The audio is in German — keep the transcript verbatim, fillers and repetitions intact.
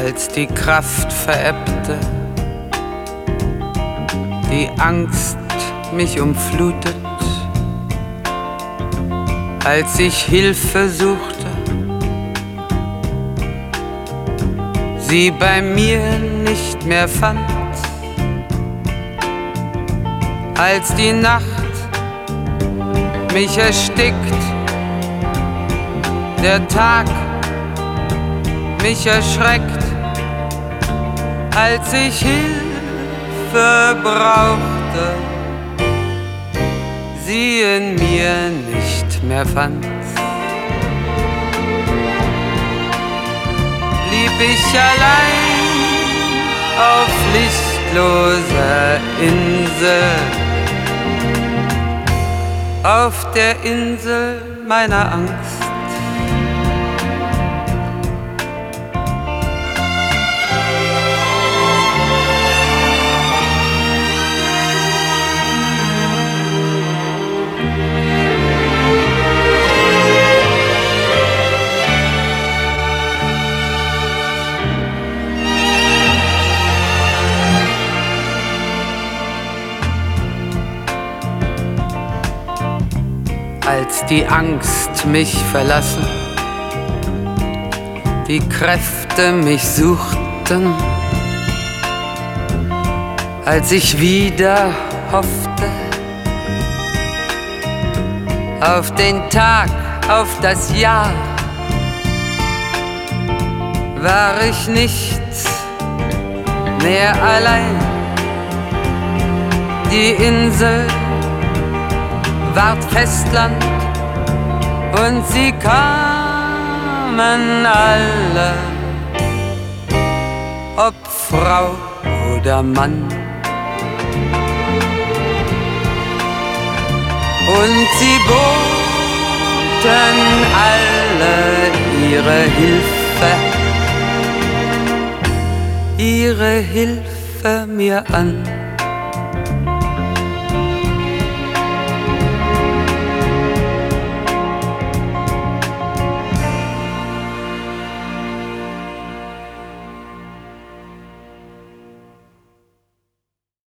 als die Kraft verebbte, die Angst mich umflutet, als ich Hilfe suchte, sie bei mir nicht mehr fand, als die Nacht mich erstickt, der Tag mich erschreckt, als ich Hilfe brauchte, sie in mir nicht mehr fand. Blieb ich allein auf lichtloser Insel, auf der Insel meiner Angst. Als die Angst mich verlassen, die Kräfte mich suchten, als ich wieder hoffte auf den Tag, auf das Jahr, war ich nicht mehr allein. Die Insel ward Festland und sie kamen alle, ob Frau oder Mann. Und sie boten alle ihre Hilfe, ihre Hilfe mir an.